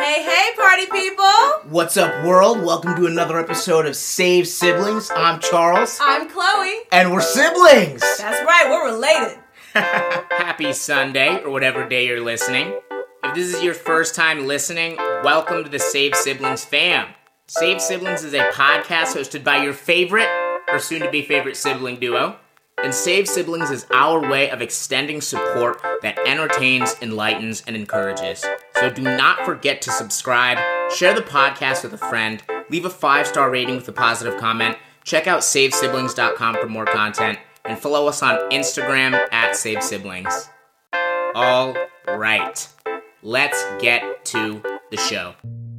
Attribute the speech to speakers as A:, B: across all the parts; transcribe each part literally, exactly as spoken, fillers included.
A: Hey, hey, party people!
B: What's up, world? Welcome to another episode of Save Siblings. I'm Charles.
A: I'm Chloe.
B: And we're siblings!
A: That's right, we're related.
C: Happy Sunday, or whatever day you're listening. If this is your first time listening, welcome to the Save Siblings fam. Save Siblings is a podcast hosted by your favorite, or soon-to-be favorite sibling duo. And Save Siblings is our way of extending support that entertains, enlightens, and encourages. So do not forget to subscribe, share the podcast with a friend, leave a five-star rating with a positive comment, check out save siblings dot com for more content, and follow us on Instagram at Save Siblings. All right, let's get to the show.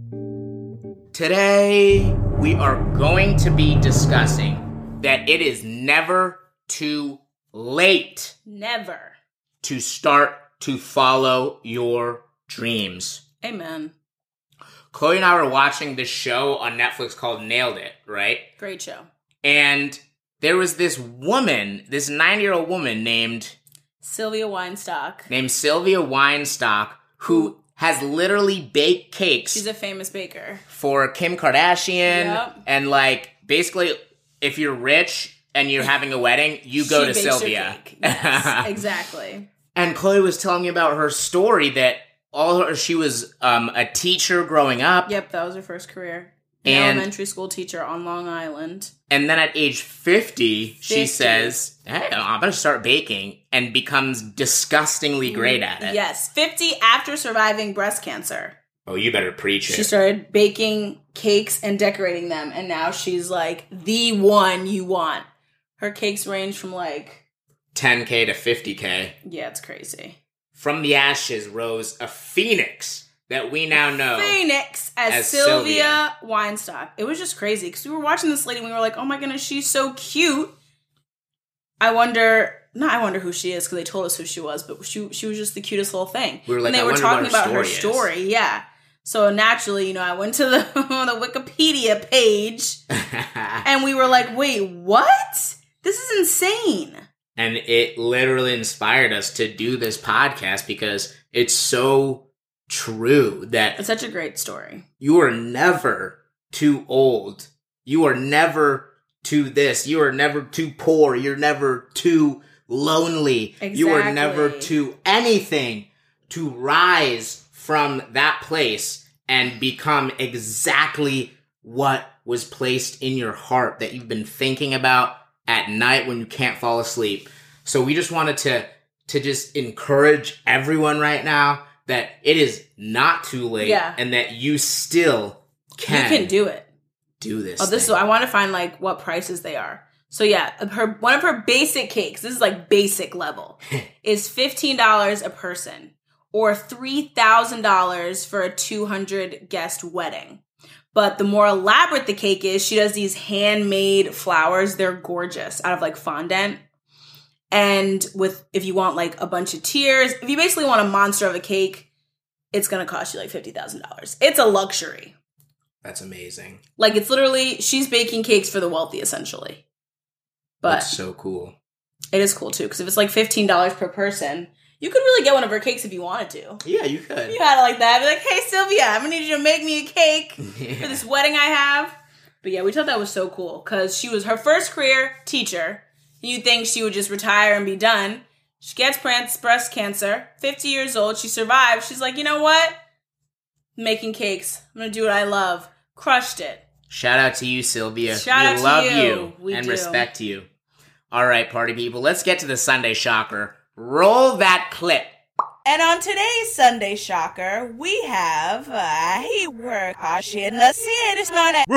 C: Today, we are going to be discussing that it is never too late.
A: Never.
C: To start to follow your dreams.
A: Amen.
C: Chloe and I were watching this show on Netflix called Nailed It, right?
A: Great show.
C: And there was this woman, this nine-year-old woman named...
A: Sylvia Weinstock.
C: Named Sylvia Weinstock, who has literally baked cakes.
A: She's a famous baker.
C: For Kim Kardashian.
A: Yep.
C: And, like, basically, if you're rich and you're having a wedding, you go
A: she
C: to
A: bakes
C: Sylvia.
A: Her cake. Yes, exactly.
C: And Chloe was telling me about her story that all her, she was um, a teacher growing up.
A: Yep, that was her first career. An
C: And-
A: elementary school teacher on Long Island.
C: And then at age fifty,
A: fifty.
C: she says, hey, I'm going to start baking, and becomes disgustingly great at it.
A: Yes, fifty after surviving breast cancer.
C: Oh, you better preach it.
A: She started baking cakes and decorating them, and now she's like the one you want. Her cakes range from like...
C: ten K to fifty K.
A: Yeah, it's crazy.
C: From the ashes rose a phoenix that we now know.
A: Phoenix as,
C: as
A: Sylvia, Weinstock. It was just crazy because we were watching this lady and we were like, oh my goodness, she's so cute. I wonder, not I wonder who she is because they told us who she was, but she she was just the cutest little thing.
C: We were like,
A: and they
C: I
A: were
C: wonder
A: talking
C: what her
A: about her
C: story
A: story, yeah. So naturally, you know, I went to the, the Wikipedia page and we were like, wait, what? This is insane.
C: And it literally inspired us to do this podcast because it's so true that
A: It's such a great story.
C: you are never too old. You are never too this. You are never too poor. You're never too lonely. You are
A: Exactly.
C: never too anything to rise from that place and become exactly what was placed in your heart that you've been thinking about at night when you can't fall asleep. So we just wanted to to just encourage everyone right now that it is not too late,
A: Yeah.
C: and that you still can,
A: You can do it.
C: do this.
A: Oh, this is,
C: thing.
A: I want to find like what prices they are. So yeah, her one of her basic cakes, this is like basic level, is fifteen dollars a person or three thousand dollars for a two hundred guest wedding. But the more elaborate the cake is, she does these handmade flowers. They're gorgeous out of like fondant. And with, if you want like a bunch of tiers, if you basically want a monster of a cake, it's going to cost you like fifty thousand dollars. It's a luxury.
C: That's amazing.
A: Like, it's literally, she's baking cakes for the wealthy, essentially. But
C: That's so cool.
A: it is cool, too, because if it's like fifteen dollars per person, you could really get one of her cakes if you wanted to.
C: Yeah, you could.
A: If you had it like that, be like, hey, Sylvia, I'm going to need you to make me a cake
C: Yeah.
A: for this wedding I have. But yeah, we thought that was so cool, because she was her first career teacher. You'd think she would just retire and be done. She gets breast cancer, fifty years old, she survived. She's like, you know what? Making cakes. I'm going to do what I love. Crushed it.
C: Shout out to you, Sylvia.
A: Shout
C: we
A: out to
C: love
A: you.
C: you,
A: We
C: and
A: do.
C: respect you. All right, party people, let's get to the Sunday shocker. Roll that clip.
D: And on today's Sunday Shocker, we have, uh, he work harsh in the city, it's known as...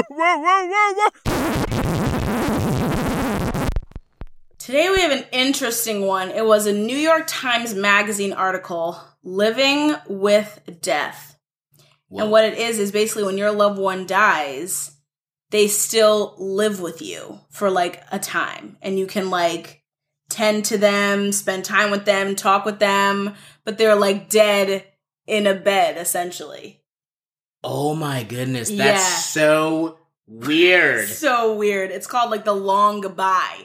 A: Today we have an interesting one. It was a New York Times Magazine article, Living with Death.
C: Whoa.
A: And what it is, is basically when your loved one dies, they still live with you for like a time. And you can like tend to them, spend time with them, talk with them, but they're like dead in a bed, essentially.
C: Oh my goodness, that's
A: Yeah.
C: so weird.
A: So weird. It's called like The Long Goodbye.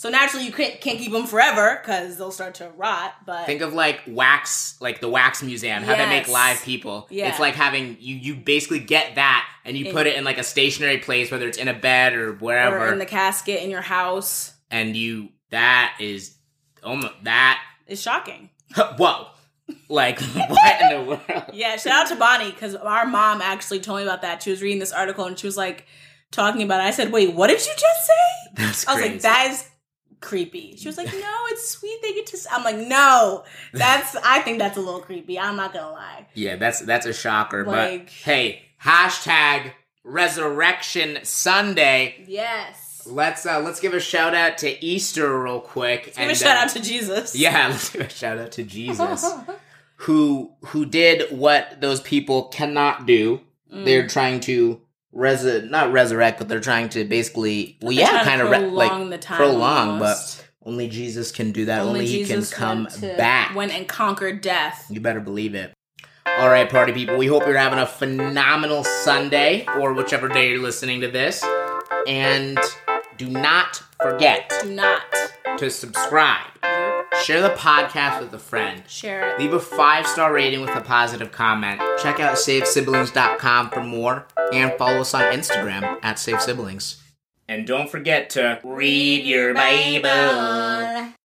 A: So naturally, you can't, can't keep them forever because they'll start to rot. But
C: think of like wax, like the wax museum, how
A: yes.
C: they make live people.
A: Yeah.
C: It's like having you. You basically get that, and you in, put it in like a stationary place, whether it's in a bed or wherever,
A: or in the casket in your house.
C: And you that is oh my, that
A: is shocking.
C: Whoa. Like, what in the world?
A: Yeah, shout out to Bonnie, because our mom actually told me about that. She was reading this article, and she was, like, talking about it. I said, wait, what did you just say?
C: That's
A: I was
C: crazy.
A: like, that is creepy. She was like, no, it's sweet. They get to... I'm like, no. That's... I think that's a little creepy. I'm not gonna lie.
C: Yeah, that's that's a shocker.
A: Like,
C: but, hey, hashtag Resurrection Sunday.
A: Yes.
C: Let's uh, let's give a shout out to Easter real quick.
A: Let's give a shout uh, out to Jesus.
C: Yeah, let's give a shout out to Jesus, who who did what those people cannot do. Mm. They're trying to res not resurrect, but they're trying to basically well,
A: they're
C: yeah, kind of re- like
A: the time
C: prolong,
A: almost.
C: But only Jesus can do that.
A: Only,
C: only
A: Jesus
C: he can come
A: went to,
C: back.
A: Went and conquered death.
C: You better believe it. All right, party people. We hope you're having a phenomenal Sunday or whichever day you're listening to this, and. Do not forget
A: Do not.
C: to subscribe. Share the podcast with a friend.
A: Share it.
C: Leave a five-star rating with a positive comment. Check out save siblings dot com for more. And follow us on Instagram at save siblings. And don't forget to read your Bible.